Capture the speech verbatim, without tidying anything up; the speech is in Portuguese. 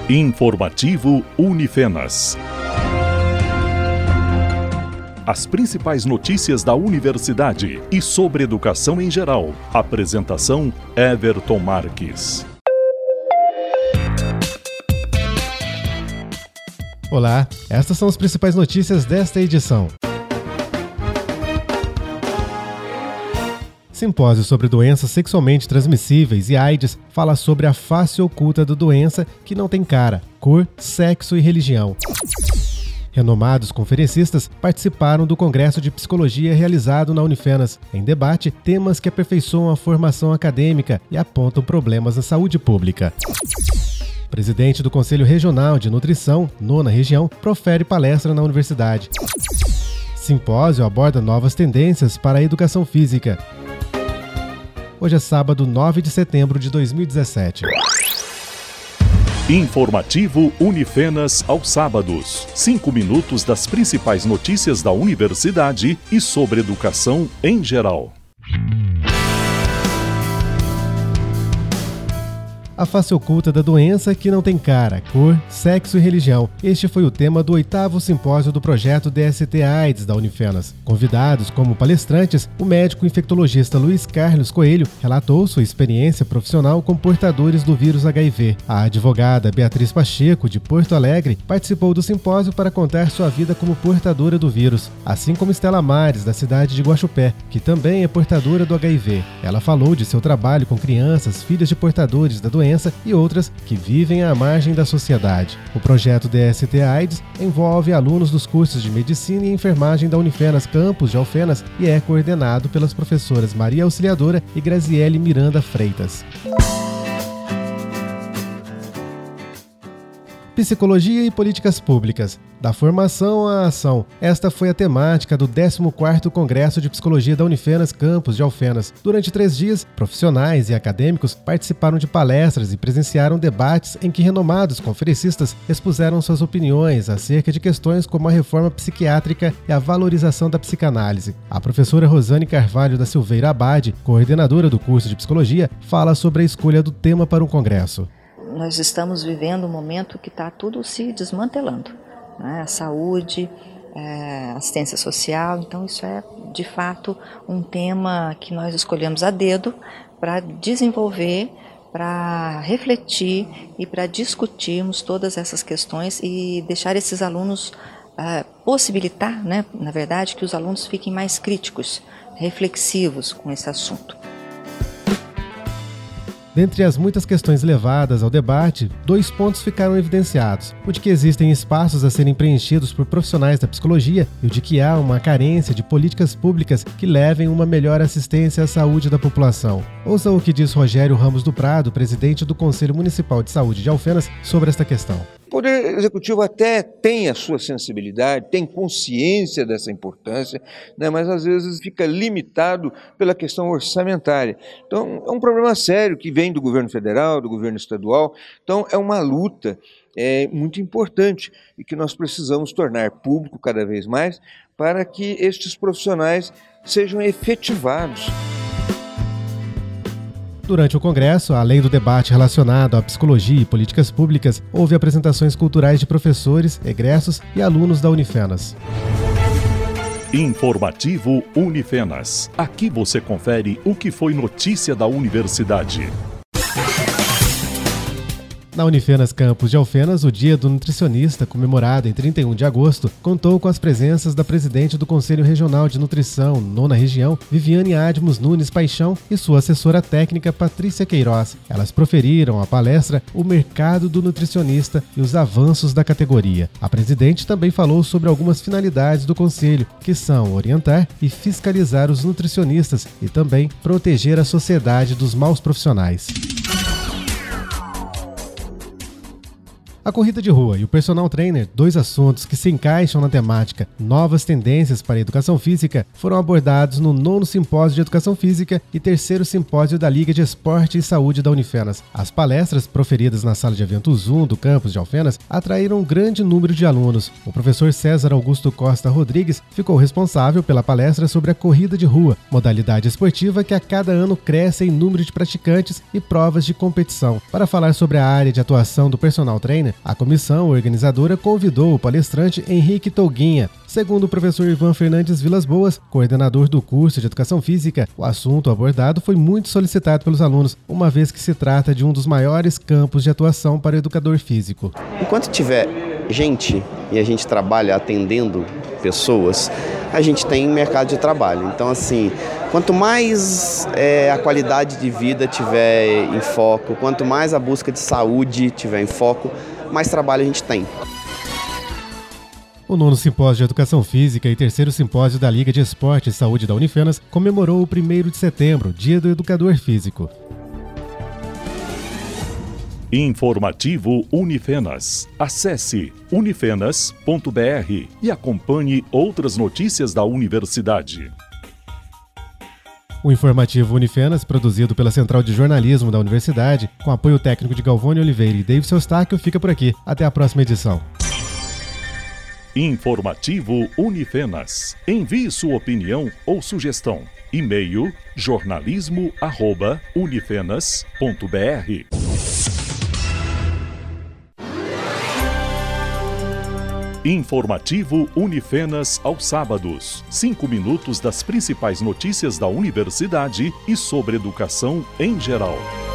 Informativo Unifenas. As principais notícias da universidade e sobre educação em geral. Apresentação: Everton Marques. Olá, estas são as principais notícias desta edição. Simpósio sobre doenças sexualmente transmissíveis e AIDS fala sobre a face oculta da doença que não tem cara, cor, sexo e religião. Renomados conferencistas participaram do Congresso de Psicologia realizado na Unifenas. Em debate, temas que aperfeiçoam a formação acadêmica e apontam problemas na saúde pública. Presidente do Conselho Regional de Nutrição, nona Região, profere palestra na universidade. Simpósio aborda novas tendências para a educação física. Hoje é sábado, nove de setembro de dois mil e dezessete. Informativo Unifenas aos sábados. Cinco minutos das principais notícias da universidade e sobre educação em geral. A face oculta da doença que não tem cara, cor, sexo e religião. Este foi o tema do oitavo simpósio do projeto D S T AIDS da Unifenas. Convidados como palestrantes, o médico infectologista Luiz Carlos Coelho relatou sua experiência profissional com portadores do vírus H I V. A advogada Beatriz Pacheco, de Porto Alegre, participou do simpósio para contar sua vida como portadora do vírus, assim como Estela Mares, da cidade de Guaxupé, que também é portadora do H I V. Ela falou de seu trabalho com crianças, filhas de portadores da doença e outras que vivem à margem da sociedade. O projeto D S T AIDS envolve alunos dos cursos de Medicina e Enfermagem da Unifenas Campus de Alfenas e é coordenado pelas professoras Maria Auxiliadora e Graziele Miranda Freitas. Psicologia e políticas públicas, da formação à ação. Esta foi a temática do décimo quarto Congresso de Psicologia da Unifenas Campus de Alfenas. Durante três dias, profissionais e acadêmicos participaram de palestras e presenciaram debates em que renomados conferencistas expuseram suas opiniões acerca de questões como a reforma psiquiátrica e a valorização da psicanálise. A professora Rosane Carvalho da Silveira Abade, coordenadora do curso de Psicologia, fala sobre a escolha do tema para um congresso. Nós estamos vivendo um momento que está tudo se desmantelando, né? A saúde, é, assistência social, então isso é de fato um tema que nós escolhemos a dedo para desenvolver, para refletir e para discutirmos todas essas questões e deixar esses alunos, é, possibilitar, né, na verdade, que os alunos fiquem mais críticos, reflexivos com esse assunto. Dentre as muitas questões levadas ao debate, dois pontos ficaram evidenciados: o de que existem espaços a serem preenchidos por profissionais da psicologia e o de que há uma carência de políticas públicas que levem uma melhor assistência à saúde da população. Ouça o que diz Rogério Ramos do Prado, presidente do Conselho Municipal de Saúde de Alfenas, sobre esta questão. O Poder Executivo até tem a sua sensibilidade, tem consciência dessa importância, né, mas às vezes fica limitado pela questão orçamentária. Então é um problema sério que vem do governo federal, do governo estadual. Então é uma luta é, muito importante e que nós precisamos tornar público cada vez mais para que estes profissionais sejam efetivados. Durante o Congresso, além do debate relacionado à psicologia e políticas públicas, houve apresentações culturais de professores, egressos e alunos da Unifenas. Informativo Unifenas. Aqui você confere o que foi notícia da universidade. Na Unifenas Campus de Alfenas, o Dia do Nutricionista, comemorado em trinta e um de agosto, contou com as presenças da presidente do Conselho Regional de Nutrição, nona Região, Viviane Admos Nunes Paixão, e sua assessora técnica, Patrícia Queiroz. Elas proferiram a palestra O Mercado do Nutricionista e os Avanços da Categoria. A presidente também falou sobre algumas finalidades do Conselho, que são orientar e fiscalizar os nutricionistas e também proteger a sociedade dos maus profissionais. A corrida de rua e o personal trainer, dois assuntos que se encaixam na temática Novas Tendências para a Educação Física, foram abordados no nono Simpósio de Educação Física e terceiro Simpósio da Liga de Esporte e Saúde da Unifenas. As palestras, proferidas na sala de eventos um do campus de Alfenas, atraíram um grande número de alunos. O professor César Augusto Costa Rodrigues ficou responsável pela palestra sobre a corrida de rua, modalidade esportiva que a cada ano cresce em número de praticantes e provas de competição. Para falar sobre a área de atuação do personal trainer, A comissão organizadora convidou o palestrante Henrique Touguinha. Segundo o professor Ivan Fernandes Vilas Boas, coordenador do curso de Educação Física, o assunto abordado foi muito solicitado pelos alunos, uma vez que se trata de um dos maiores campos de atuação para o educador físico. Enquanto tiver gente e a gente trabalha atendendo pessoas, a gente tem mercado de trabalho. Então, assim, quanto mais é, a qualidade de vida tiver em foco, quanto mais a busca de saúde tiver em foco, mais trabalho a gente tem. O nono Simpósio de Educação Física e terceiro Simpósio da Liga de Esporte e Saúde da Unifenas comemorou o primeiro de setembro, Dia do Educador Físico. Informativo Unifenas. Acesse unifenas ponto b r e acompanhe outras notícias da universidade. O informativo Unifenas, produzido pela Central de Jornalismo da Universidade, com apoio técnico de Galvone Oliveira e David Eustáquio, fica por aqui. Até a próxima edição. Informativo Unifenas. Envie sua opinião ou sugestão. E-mail jornalismo arroba unifenas ponto b r. Informativo Unifenas aos sábados. Cinco minutos das principais notícias da universidade e sobre educação em geral.